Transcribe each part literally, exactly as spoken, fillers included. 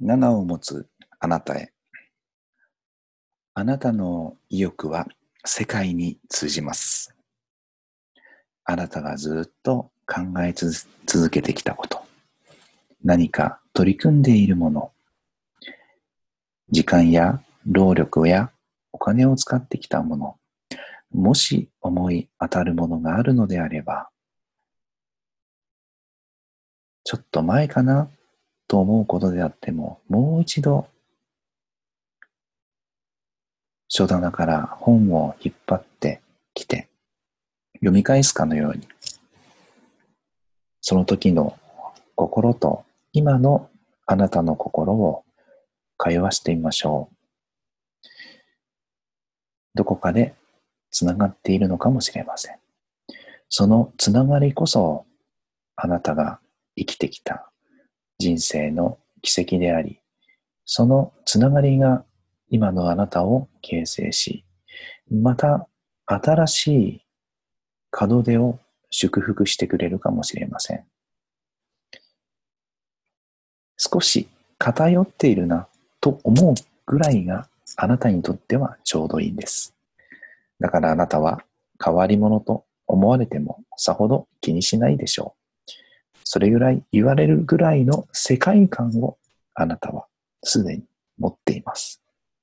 ななを持つあなたへ。あなたの意欲は世界に通じます。あなたがずっと考え続けてきたこと、何か取り組んでいるもの、時間や労力やお金を使ってきたもの、もし思い当たるものがあるのであれば、ちょっと前かなと思うことであっても、もう一度書棚から本を引っ張ってきて読み返すかのように、その時の心と今のあなたの心を通わしてみましょう。どこかでつながっているのかもしれません。そのつながりこそあなたが生きてきた人生の奇跡であり、そのつながりが今のあなたを形成し、また新しい門出を祝福してくれるかもしれません。少し偏っているなと思うぐらいがあなたにとってはちょうどいいんです。だからあなたは変わり者と思われてもさほど気にしないでしょう。それぐらい言われるぐらいの世界観をあなたはすでに持っています。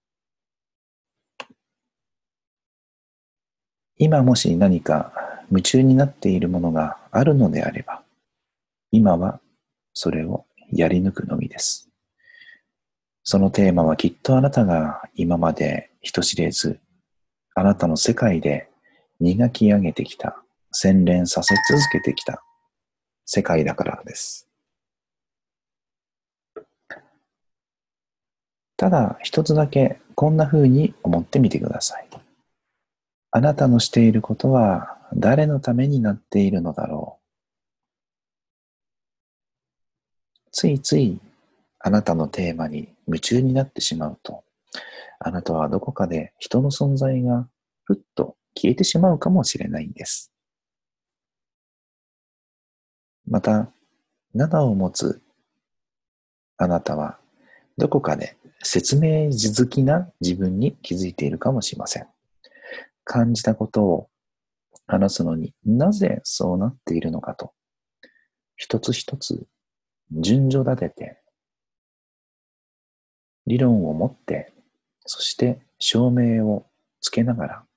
今もし何か夢中になっているものがあるのであれば、今はそれをやり抜くのみです。そのテーマはきっとあなたが今まで人知れず、あなたの世界で磨き上げてきた、洗練させ続けてきた世界だからです。ただ一つだけこんな風に思ってみてください。あなたのしていることは誰のためになっているのだろう。ついついあなたのテーマに夢中になってしまうと、あなたはどこかで人の存在がふっと消えてしまうかもしれないんです。また、ななを持つあなたはどこかで説明地好きな自分に気づいているかもしれません。感じたことを話すのになぜそうなっているのかと、一つ一つ順序立てて、理論を持って、そして証明をつけながら、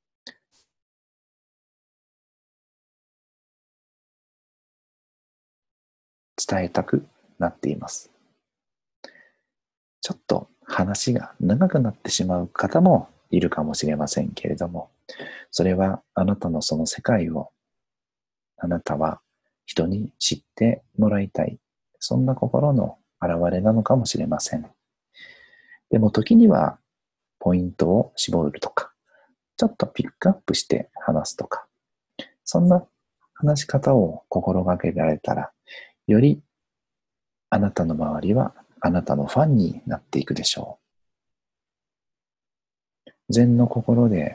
伝えたくなっています。ちょっと話が長くなってしまう方もいるかもしれませんけれども、それはあなたのその世界をあなたは人に知ってもらいたい、そんな心の表れなのかもしれません。でも時にはポイントを絞るとか、ちょっとピックアップして話すとか、そんな話し方を心がけられたら、よりあなたの周りはあなたのファンになっていくでしょう。禅の心で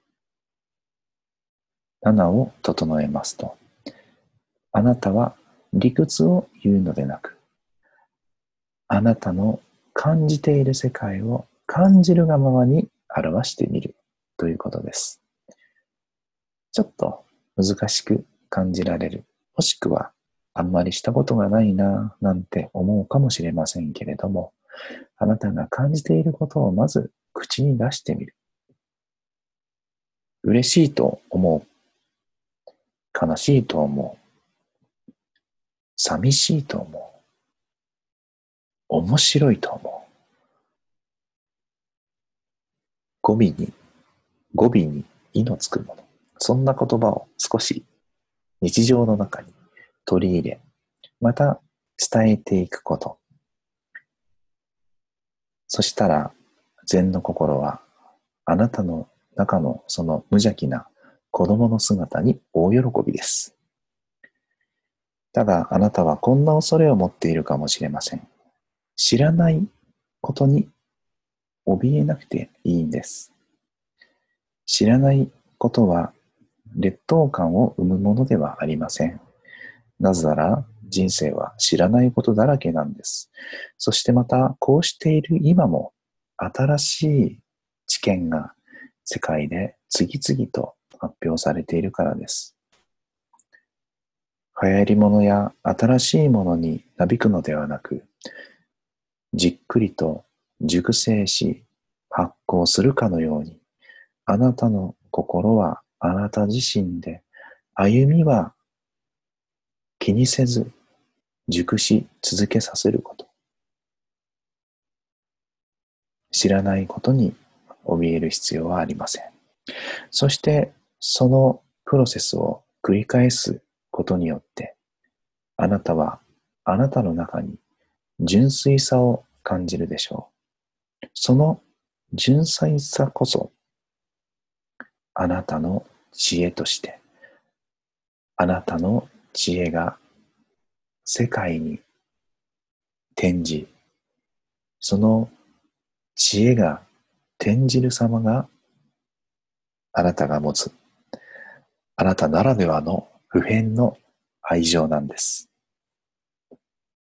ななを整えますと、あなたは理屈を言うのでなく、あなたの感じている世界を感じるがままに表してみるということです。ちょっと難しく感じられる、もしくはあんまりしたことがないななんて思うかもしれませんけれども、あなたが感じていることをまず口に出してみる。嬉しいと思う。悲しいと思う。寂しいと思う。面白いと思う。語尾に、語尾に意のつくもの。そんな言葉を少し日常の中に取り入れ、また伝えていくこと。そしたら、禅の心はあなたの中のその無邪気な子供の姿に大喜びです。ただ、あなたはこんな恐れを持っているかもしれません。知らないことに怯えなくていいんです。知らないことは劣等感を生むものではありません。なぜなら、 人生は知らないことだらけなんです。そしてまた、こうしている今も、新しい知見が世界で次々と発表されているからです。流行り物や新しいものになびくのではなく、じっくりと熟成し発酵するかのように、あなたの心はあなた自身で、歩みは気にせず熟し続けさせること。知らないことに怯える必要はありません。そしてそのプロセスを繰り返すことによって、あなたはあなたの中に純粋さを感じるでしょう。その純粋さこそ、あなたの知恵として、あなたの知恵が世界に転じ、その知恵が転じる様があなたが持つ、あなたならではの不変の愛情なんです。